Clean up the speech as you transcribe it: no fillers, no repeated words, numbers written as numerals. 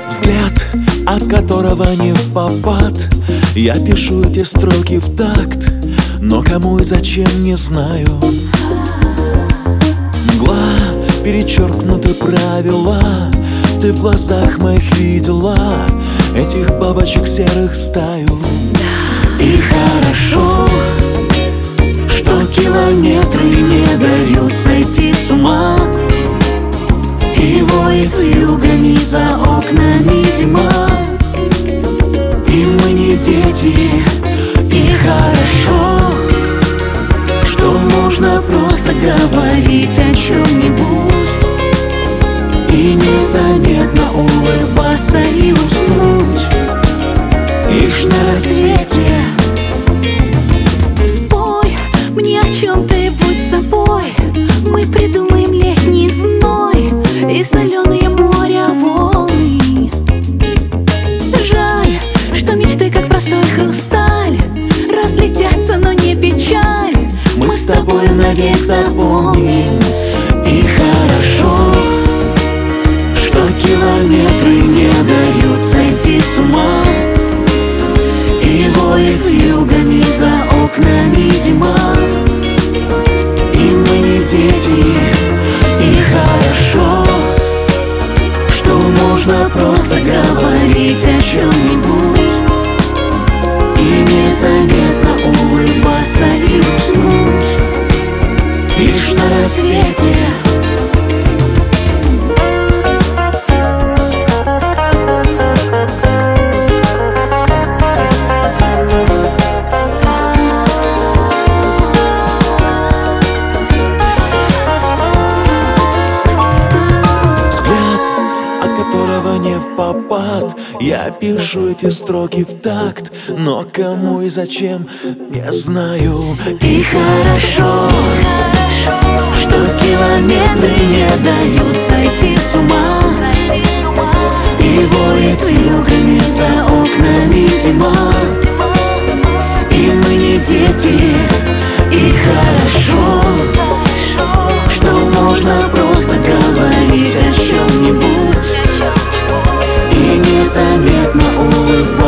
Взгляд, от которого не впопад. Я пишу эти строки в такт, но кому и зачем не знаю. Мгла, перечеркнуты правила. Ты в глазах моих видела этих бабочек серых стаю. И хорошо, что километры не дают сойти с ума. И воет вьюгами за окнами зима. И мы не дети. И хорошо, что можно просто говорить о чем-нибудь и незаметно улыбаться и уснуть лишь на рассвете. Спой мне о чем ты, будь собой. Мы придумаем летний зной и соленые моря волны. Жаль, что мечты, как простой хрусталь, разлетятся, но не печаль. Мы с тобой навек запомним. И хорошо, что километры не дают сойти с ума. И воет вьюгами за окнами зима. И мы не дети. И хорошо, что можно просто говорить о чем-нибудь и незаметно улыбаться и уснуть лишь на рассвете. Не впопад. Я пишу эти строки в такт, но кому и зачем не знаю. И хорошо, что километры не дают сойти с ума. И воет вьюгами за окнами зима. И мы не дети. И хорошо, что можно просто говорить о чем-нибудь и незаметно улыбаться